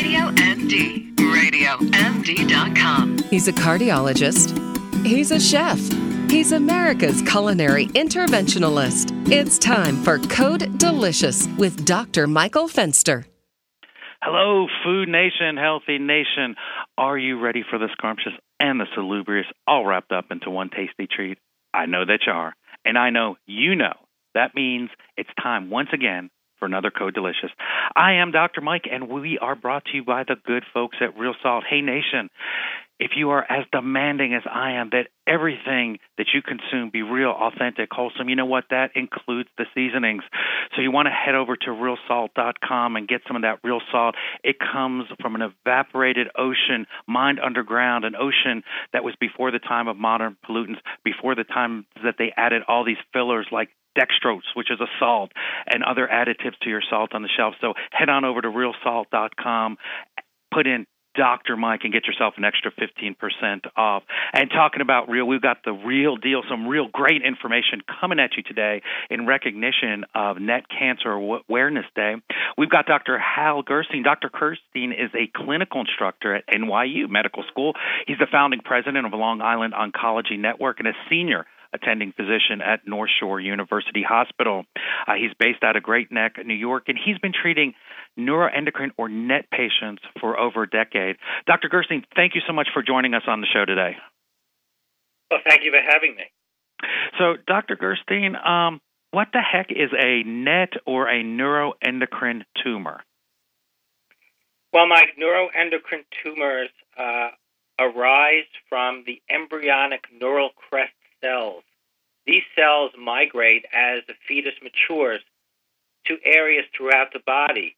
Radio MD. RadioMD.com. He's a cardiologist. He's a chef. He's America's culinary interventionalist. It's time for Code Delicious with Dr. Michael Fenster. Hello, Food Nation, Healthy Nation. Are you ready for the scrumptious and the salubrious all wrapped up into one tasty treat? I know that you are, and I know you know. That means it's time once again for another Code Delicious. I am Dr. Mike, and we are brought to you by the good folks at Real Salt. Hey, Nation, if you are as demanding as I am that everything that you consume be real, authentic, wholesome, you know what? That includes the seasonings. So you want to head over to realsalt.com and get some of that real salt. It comes from an evaporated ocean, mined underground, an ocean that was before the time of modern pollutants, before the time that they added all these fillers like dextrose, which is a salt, and other additives to your salt on the shelf. So head on over to realsalt.com, put in Dr. Mike, and get yourself an extra 15% off. And talking about real, we've got the real deal, some real great information coming at you today in recognition of Net Cancer Awareness Day. We've got Dr. Hal Gerstein. Dr. Gerstein is a clinical instructor at NYU Medical School. He's the founding president of Long Island Oncology Network and a senior attending physician at North Shore University Hospital. He's based out of Great Neck, New York, and he's been treating neuroendocrine or NET patients for over a decade. Dr. Gerstein, thank you so much for joining us on the show today. Well, thank you for having me. So, Dr. Gerstein, what the heck is a NET or a neuroendocrine tumor? Well, Mike, neuroendocrine tumors arise from the embryonic neural crest cells. These cells migrate as the fetus matures to areas throughout the body,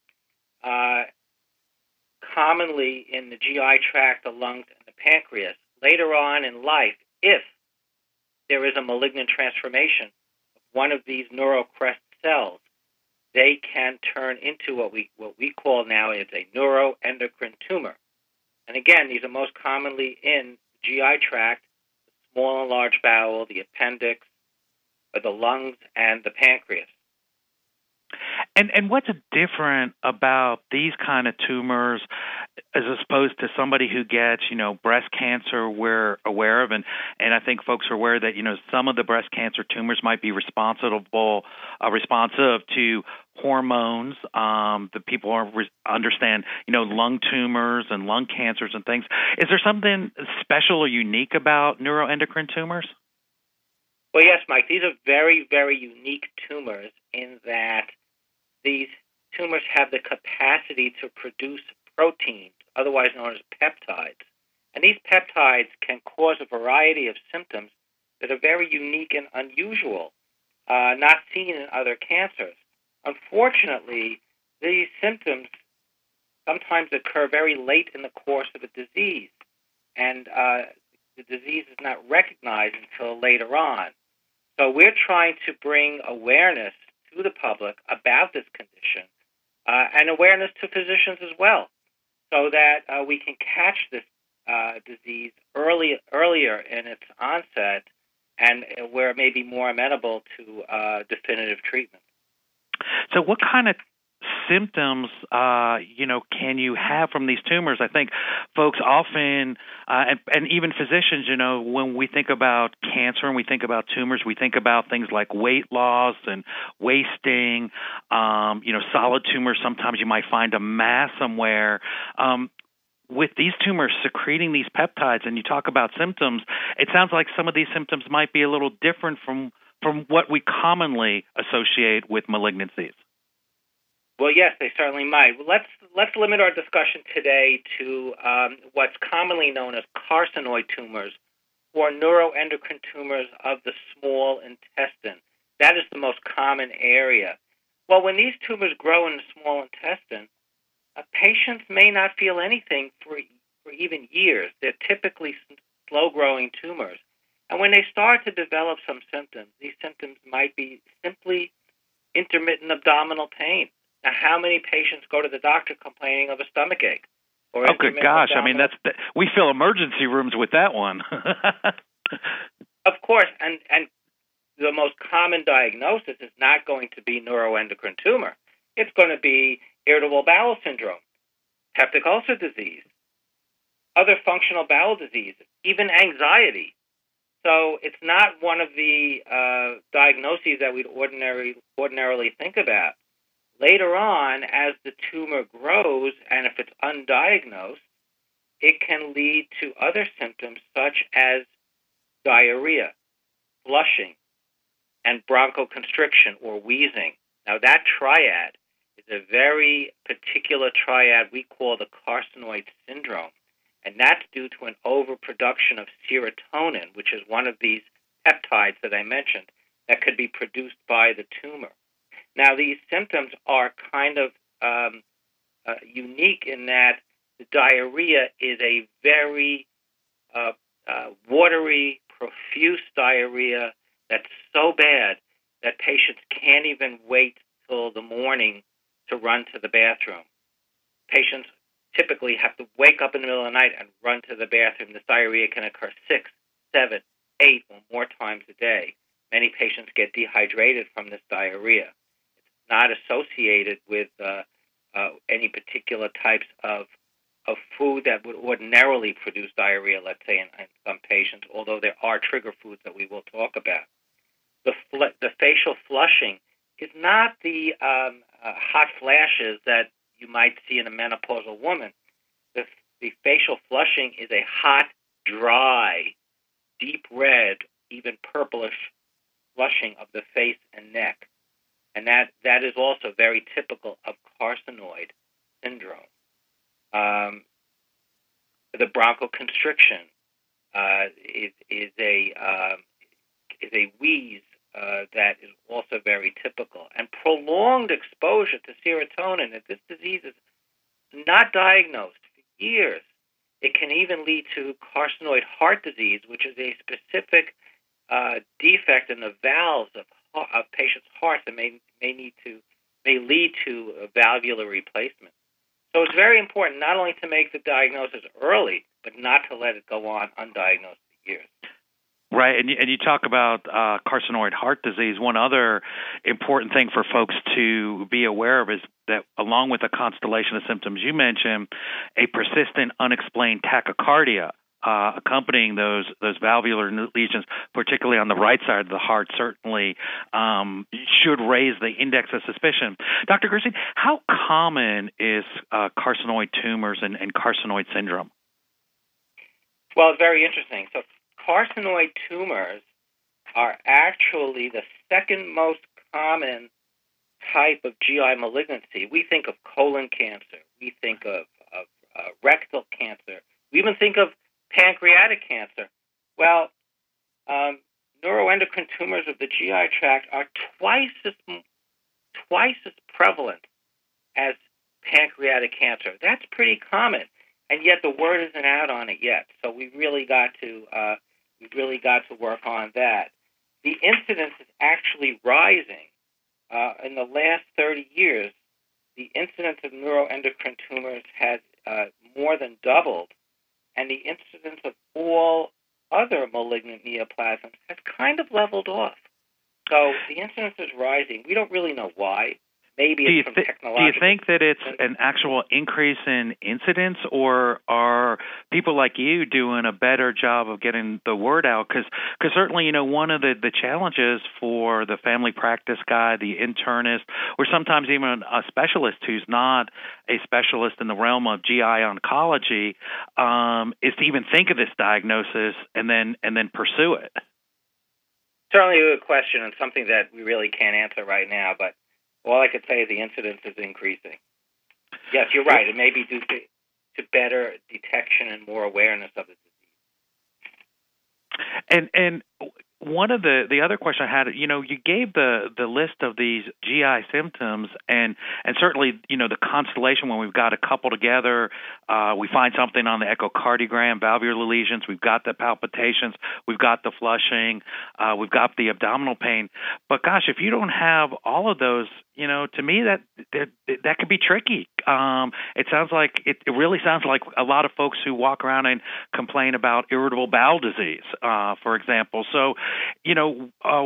commonly in the GI tract, the lungs, and the pancreas. Later on in life, if there is a malignant transformation of one of these neural crest cells, they can turn into what we call now is a neuroendocrine tumor. And again, these are most commonly in the GI tract, the small and large bowel, the appendix, or the lungs, and the pancreas. And what's different about these kind of tumors as opposed to somebody who gets, breast cancer we're aware of, and I think folks are aware that, some of the breast cancer tumors might be responsive to hormones. The people understand, lung tumors and lung cancers and things. Is there something special or unique about neuroendocrine tumors? Well, yes, Mike. These are very, very unique tumors in that these tumors have the capacity to produce proteins, otherwise known as peptides. And these peptides can cause a variety of symptoms that are very unique and unusual, not seen in other cancers. Unfortunately, these symptoms sometimes occur very late in the course of a disease, and the disease is not recognized until later on. So we're trying to bring awareness to the public about this condition and awareness to physicians as well, so that we can catch this disease earlier in its onset and where it may be more amenable to definitive treatment. So what kind of symptoms, can you have from these tumors? I think folks often, and even physicians, when we think about cancer and we think about tumors, we think about things like weight loss and wasting, solid tumors. Sometimes you might find a mass somewhere. With these tumors secreting these peptides, and you talk about symptoms, it sounds like some of these symptoms might be a little different from what we commonly associate with malignancies. Well, yes, they certainly might. Let's limit our discussion today to what's commonly known as carcinoid tumors or neuroendocrine tumors of the small intestine. That is the most common area. Well, when these tumors grow in the small intestine, patients may not feel anything for even years. They're typically slow-growing tumors. And when they start to develop some symptoms, these symptoms might be simply intermittent abdominal pain. Now, how many patients go to the doctor complaining of a stomach ache? Oh, good gosh. I mean, we fill emergency rooms with that one. Of course. And the most common diagnosis is not going to be neuroendocrine tumor. It's going to be irritable bowel syndrome. peptic ulcer disease, other functional bowel diseases, even anxiety. So it's not one of the diagnoses that we'd ordinarily think about. Later on, as the tumor grows, and if it's undiagnosed, it can lead to other symptoms such as diarrhea, flushing, and bronchoconstriction or wheezing. Now, that triad is a very particular triad we call the carcinoid syndrome, and that's due to an overproduction of serotonin, which is one of these peptides that I mentioned that could be produced by the tumor. Now, these symptoms are kind of unique in that the diarrhea is a very watery, profuse diarrhea that's so bad that patients can't even wait till the morning to run to the bathroom. Patients typically have to wake up in the middle of the night and run to the bathroom. This diarrhea can occur 6, 7, 8 or more times a day. Many patients get dehydrated from this diarrhea. It's not associated with any particular types of food that would ordinarily produce diarrhea, let's say, in some patients, although there are trigger foods that we will talk about. The facial flushing is not the hot flashes that you might see in a menopausal woman. The facial flushing is a hot, dry, deep red, even purplish flushing of the face and neck. And that is also very typical of carcinoid syndrome. The bronchoconstriction is a wheeze that is also very typical. And prolonged exposure to serotonin, if this disease is not diagnosed for years, it can even lead to carcinoid heart disease, which is a specific defect in the valves of patients' hearts that may lead to a valvular replacement. So it's very important not only to make the diagnosis early, but not to let it go on undiagnosed for years. Right, and you talk about carcinoid heart disease. One other important thing for folks to be aware of is that along with the constellation of symptoms you mentioned, a persistent unexplained tachycardia accompanying those valvular lesions, particularly on the right side of the heart, certainly should raise the index of suspicion. Dr. Gerstein, how common is carcinoid tumors and carcinoid syndrome? Well, it's very interesting. So carcinoid tumors are actually the second most common type of GI malignancy. We think of colon cancer. We think of rectal cancer. We even think of pancreatic cancer. Well, neuroendocrine tumors of the GI tract are twice as prevalent as pancreatic cancer. That's pretty common, and yet the word isn't out on it yet. So we've really got to work on that. The incidence is actually rising. In the last 30 years, the incidence of neuroendocrine tumors has more than doubled, and the incidence of all other malignant neoplasms has kind of leveled off. So the incidence is rising. We don't really know why. Maybe it's from technological... Do you think that it's an actual increase in incidence, or are people like you doing a better job of getting the word out? Because certainly, one of the challenges for the family practice guy, the internist, or sometimes even a specialist who's not a specialist in the realm of GI oncology, is to even think of this diagnosis and then pursue it. Certainly a good question, and something that we really can't answer right now, but all I could say is the incidence is increasing. Yes, you're right. It may be due to better detection and more awareness of the disease. And one of the other question I had, you gave the list of these GI symptoms, and certainly, the constellation, when we've got a couple together, we find something on the echocardiogram, valvular lesions, we've got the palpitations, we've got the flushing, we've got the abdominal pain. But gosh, if you don't have all of those, to me that could be tricky. It sounds like it really sounds like a lot of folks who walk around and complain about irritable bowel disease, for example. So,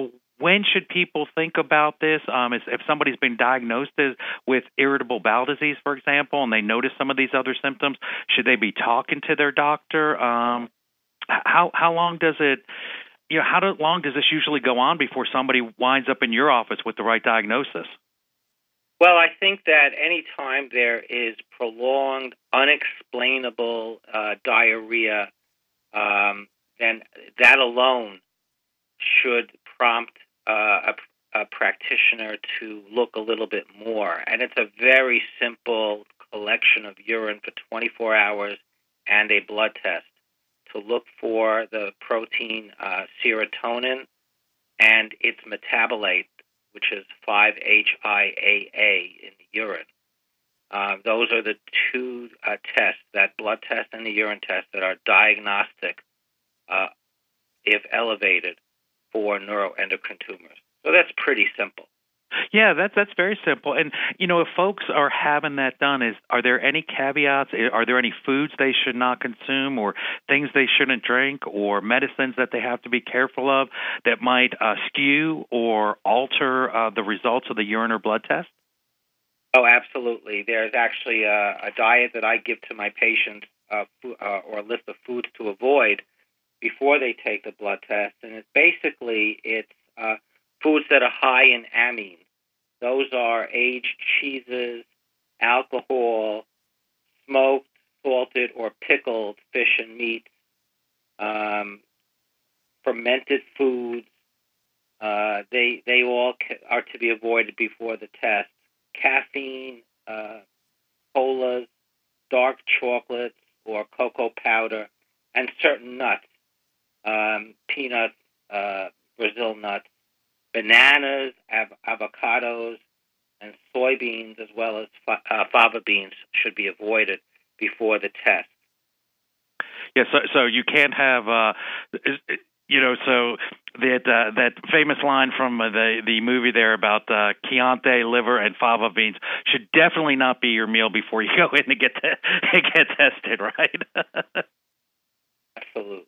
when should people think about this? If somebody's been diagnosed with irritable bowel disease, for example, and they notice some of these other symptoms, should they be talking to their doctor? How long does it? How long does this usually go on before somebody winds up in your office with the right diagnosis? Well, I think that any time there is prolonged, unexplainable diarrhea, then that alone should prompt a practitioner to look a little bit more. And it's a very simple collection of urine for 24 hours and a blood test to look for the protein serotonin and its metabolite, which is 5-HIAA in the urine. Those are the two tests, that blood test and the urine test, that are diagnostic if elevated for neuroendocrine tumors. So that's pretty simple. Yeah, that's very simple. And, if folks are having that done, are there any caveats? Are there any foods they should not consume or things they shouldn't drink or medicines that they have to be careful of that might skew or alter the results of the urine or blood test? Oh, absolutely. There's actually a diet that I give to my patients or a list of foods to avoid before they take the blood test. And it's foods that are high in amines. Those are aged cheeses, alcohol, smoked, salted, or pickled fish and meat, fermented foods. They all are to be avoided before the test. Caffeine, colas, dark chocolates, or cocoa powder, and certain nuts, peanuts, Brazil nuts, bananas, avocados, and soybeans, as well as fava beans, should be avoided before the test. Yeah, so you can't have, so that famous line from the movie there about Chianti liver and fava beans should definitely not be your meal before you go in to get tested, right? Absolutely.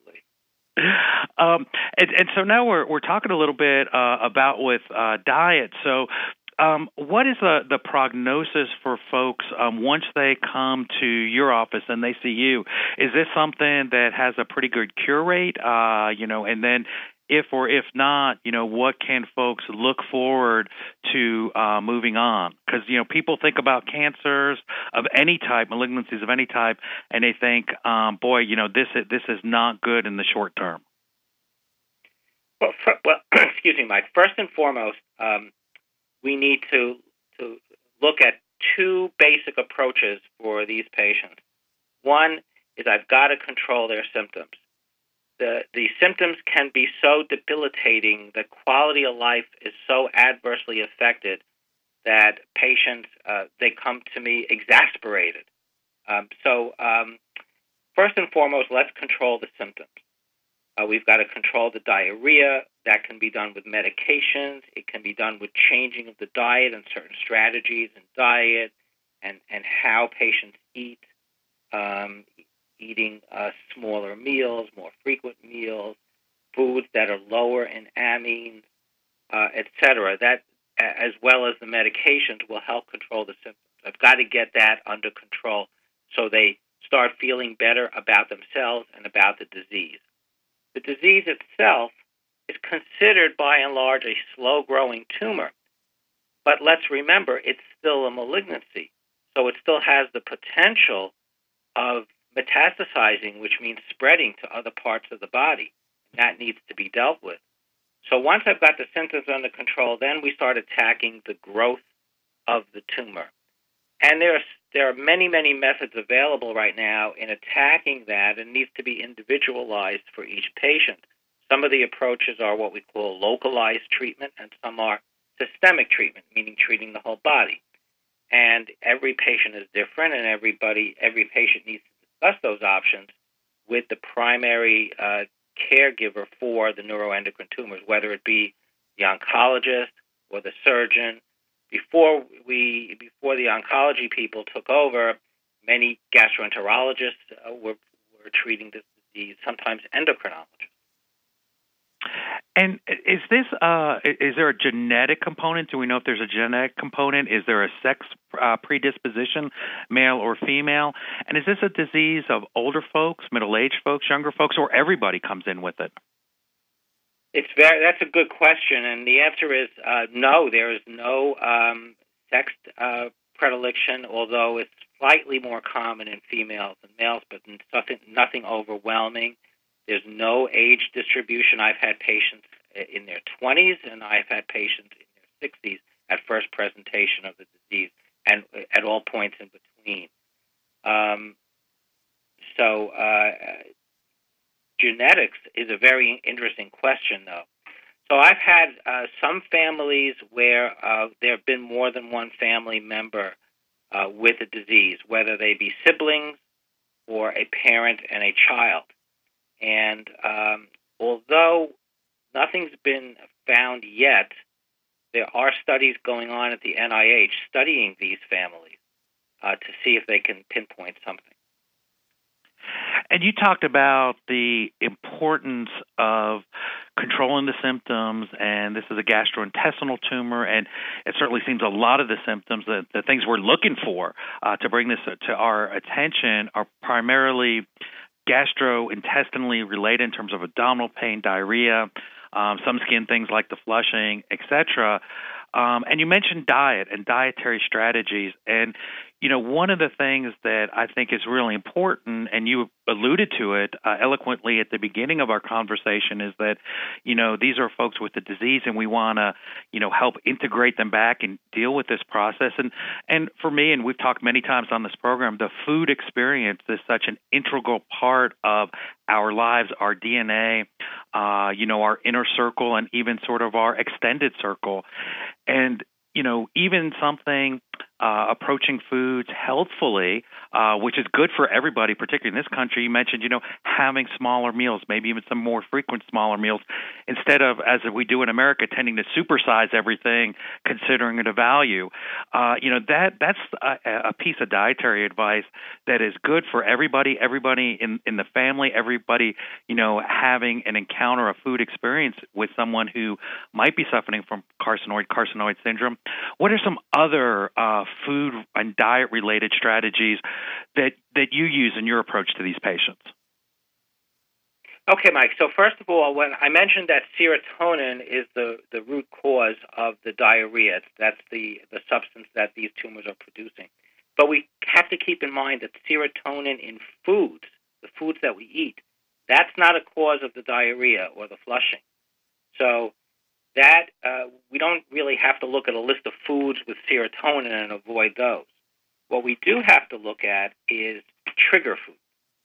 And so now we're talking a little bit about with diet. So what is the prognosis for folks once they come to your office and they see you? Is this something that has a pretty good cure rate? And then if not, what can folks look forward to moving on? Because, people think about cancers of any type, malignancies of any type, and they think, this is not good in the short term. Well, excuse me, Mike. First and foremost, we need to look at two basic approaches for these patients. One is I've got to control their symptoms. The symptoms can be so debilitating, the quality of life is so adversely affected that patients, they come to me exasperated. So first and foremost, let's control the symptoms. We've got to control the diarrhea. That can be done with medications. It can be done with changing of the diet and certain strategies in diet and how patients eat. Eating smaller meals, more frequent meals, foods that are lower in amines, etc. That, as well as the medications, will help control the symptoms. I've got to get that under control so they start feeling better about themselves and about the disease. The disease itself is considered, by and large, a slow-growing tumor. But let's remember, it's still a malignancy. So it still has the potential of metastasizing, which means spreading to other parts of the body. That needs to be dealt with. So once I've got the symptoms under control, then we start attacking the growth of the tumor. And there are many, many methods available right now in attacking that, and needs to be individualized for each patient. Some of the approaches are what we call localized treatment, and some are systemic treatment, meaning treating the whole body. And every patient is different, and every patient needs to discuss those options with the primary caregiver for the neuroendocrine tumors, whether it be the oncologist or the surgeon. Before the oncology people took over, many gastroenterologists were treating this disease, sometimes endocrinologists. And is there a genetic component? Do we know if there's a genetic component? Is there a sex predisposition, male or female? And is this a disease of older folks, middle-aged folks, younger folks, or everybody comes in with it? That's a good question, and the answer is no. There is no sex predilection, although it's slightly more common in females than males, but nothing overwhelming. There's no age distribution. I've had patients in their 20s, and I've had patients in their 60s at first presentation of the disease, and at all points in between. Genetics is a very interesting question, though. So I've had some families where there have been more than one family member with a disease, whether they be siblings or a parent and a child. And although nothing's been found yet, there are studies going on at the NIH studying these families to see if they can pinpoint something. And you talked about the importance of controlling the symptoms, and this is a gastrointestinal tumor, and it certainly seems a lot of the symptoms, the things we're looking for to bring this to our attention are primarily gastrointestinally related in terms of abdominal pain, diarrhea, some skin things like the flushing, etc. And you mentioned diet and dietary strategies. And, you know, one of the things that I think is really important, and you alluded to it eloquently at the beginning of our conversation, is that, you know, these are folks with the disease and we want to, you know, help integrate them back and deal with this process. And for me, and we've talked many times on this program, the food experience is such an integral part of our lives, our DNA, you know, our inner circle and even sort of our extended circle. And, you know, even something approaching foods healthfully, which is good for everybody, particularly in this country. You mentioned, you know, having smaller meals, maybe even some more frequent smaller meals, instead of, as we do in America, tending to supersize everything, considering it a value. You know, that's a piece of dietary advice that is good for everybody in the family, everybody, you know, having an encounter, a food experience with someone who might be suffering from carcinoid syndrome. What are some other food and diet-related strategies that you use in your approach to these patients? Okay, Mike. So first of all, when I mentioned that serotonin is the root cause of the diarrhea, that's the substance that these tumors are producing. But we have to keep in mind that serotonin in foods, the foods that we eat, that's not a cause of the diarrhea or the flushing. So that we don't really have to look at a list of foods with serotonin and avoid those. What we do have to look at is trigger foods,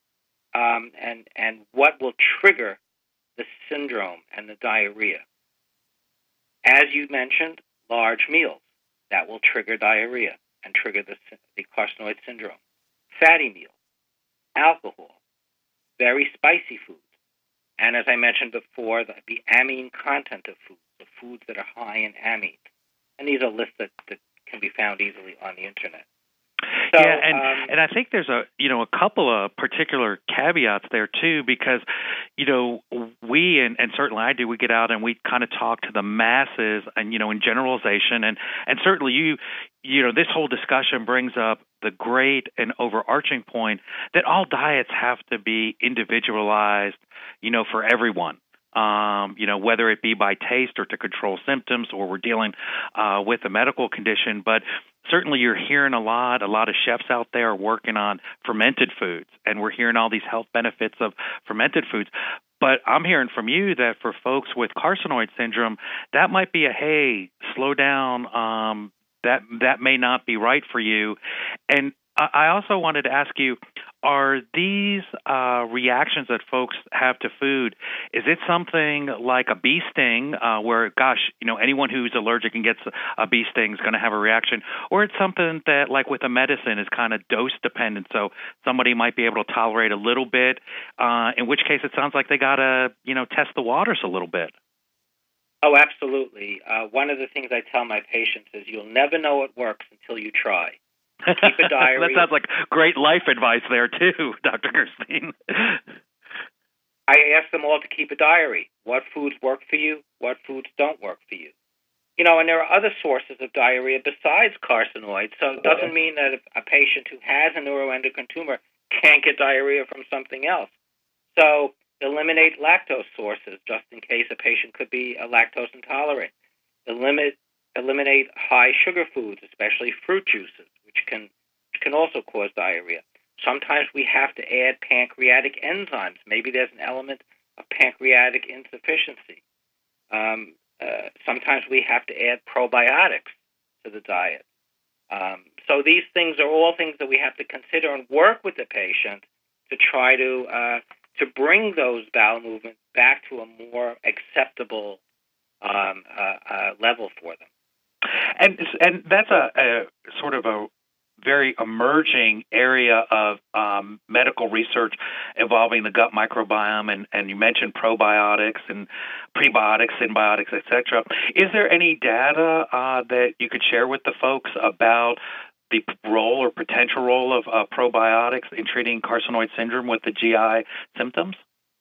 and what will trigger the syndrome and the diarrhea. As you mentioned, large meals, that will trigger diarrhea and trigger the carcinoid syndrome. Fatty meals, alcohol, very spicy foods, and as I mentioned before, the amine content of foods, the foods that are high in amines. And these are lists that can be found easily on the internet. So, yeah, and I think there's a couple of particular caveats there too, because you know we and certainly I do, we get out and we kind of talk to the masses and in generalization, and certainly you know this whole discussion brings up the great and overarching point that all diets have to be individualized, for everyone. Whether it be by taste or to control symptoms, or we're dealing with a medical condition. But certainly you're hearing a lot of chefs out there working on fermented foods, and we're hearing all these health benefits of fermented foods. But I'm hearing from you that for folks with carcinoid syndrome, that might be hey, slow down, that may not be right for you. And I also wanted to ask you, are these reactions that folks have to food, is it something like a bee sting where, anyone who's allergic and gets a bee sting is going to have a reaction? Or it's something that, like with a medicine, is kind of dose dependent, so somebody might be able to tolerate a little bit, in which case it sounds like they got to, test the waters a little bit. Oh, absolutely. One of the things I tell my patients is you'll never know it works until you try. Keep a diary. That sounds like great life advice there, too, Dr. Gerstein. I ask them all to keep a diary. What foods work for you? What foods don't work for you? You know, and there are other sources of diarrhea besides carcinoids. So it doesn't mean that if a patient who has a neuroendocrine tumor can't get diarrhea from something else. So eliminate lactose sources, just in case a patient could be lactose intolerant. Eliminate high sugar foods, especially fruit juices, which can also cause diarrhea. Sometimes we have to add pancreatic enzymes. Maybe there's an element of pancreatic insufficiency. Sometimes we have to add probiotics to the diet. So these things are all things that we have to consider and work with the patient to try to bring those bowel movements back to a more acceptable level for them. And that's a sort of a very emerging area of medical research involving the gut microbiome, and you mentioned probiotics and prebiotics, symbiotics, etc. Is there any data that you could share with the folks about the role or potential role of probiotics in treating carcinoid syndrome with the GI symptoms?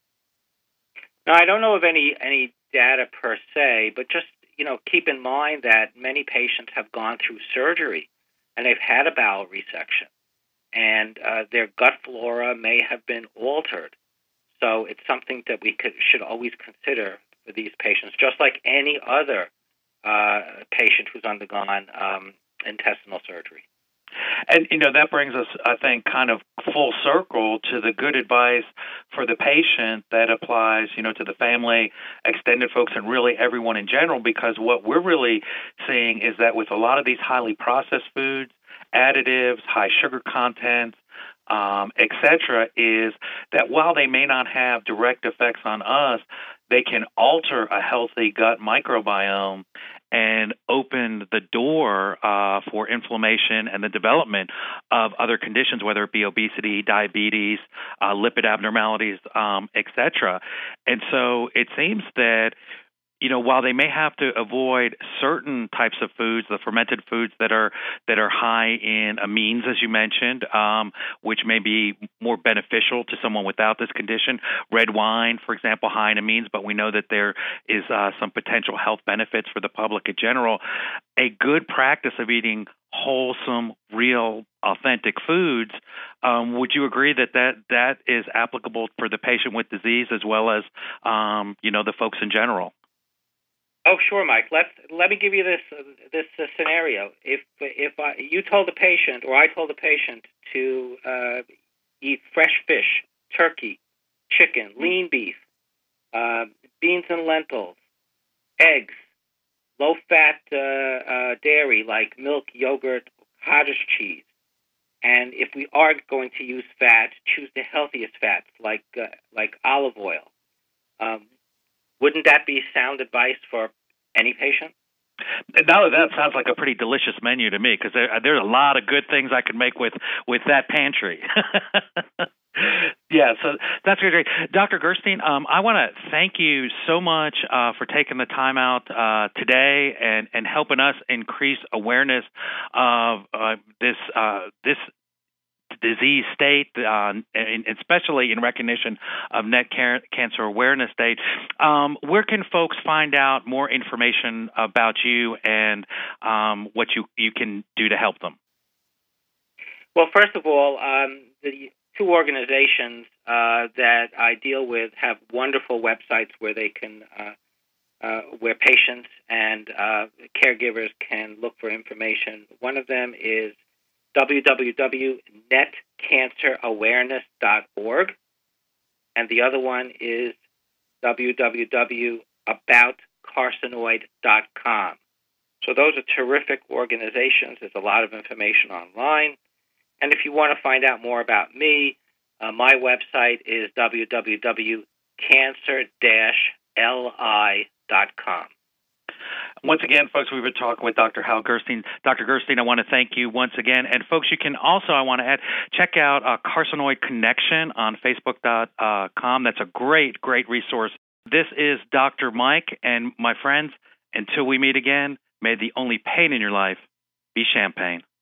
Now, I don't know of any data per se, but just keep in mind that many patients have gone through surgery and they've had a bowel resection, and their gut flora may have been altered. So it's something that we should always consider for these patients, just like any other patient who's undergone intestinal surgery. And, that brings us, I think, kind of full circle to the good advice for the patient that applies, to the family, extended folks, and really everyone in general, because what we're really seeing is that with a lot of these highly processed foods, additives, high sugar content, et cetera, is that while they may not have direct effects on us, they can alter a healthy gut microbiome and open the door for inflammation and the development of other conditions, whether it be obesity, diabetes, lipid abnormalities, et cetera. And so it seems that while they may have to avoid certain types of foods, the fermented foods that are high in amines, as you mentioned, which may be more beneficial to someone without this condition. Red wine, for example, high in amines, but we know that there is some potential health benefits for the public in general. A good practice of eating wholesome, real, authentic foods. Would you agree that is applicable for the patient with disease as well as the folks in general? Oh, sure, Mike. Let me give you this scenario. If you told the patient, or I told the patient, to eat fresh fish, turkey, chicken, lean beef, beans and lentils, eggs, low-fat dairy like milk, yogurt, cottage cheese, and if we are going to use fat, choose the healthiest fats like olive oil. Wouldn't that be sound advice for any patient? No, that sounds like a pretty delicious menu to me, because there's a lot of good things I could make with that pantry. Yeah, so that's great. Dr. Gerstein, I want to thank you so much for taking the time out today and helping us increase awareness of this disease state, and especially in recognition of Cancer Awareness Day. Where can folks find out more information about you and what you can do to help them? Well, first of all, the two organizations that I deal with have wonderful websites where they can, where patients and caregivers can look for information. One of them is www.netcancerawareness.org, and the other one is www.aboutcarcinoid.com. So those are terrific organizations. There's a lot of information online. And if you want to find out more about me, my website is www.cancer-li.com. Once again, folks, we've been talking with Dr. Hal Gerstein. Dr. Gerstein, I want to thank you once again. And folks, you can also, I want to add, check out Carcinoid Connection on Facebook.com. That's a great resource. This is Dr. Mike, and my friends, until we meet again, may the only pain in your life be champagne.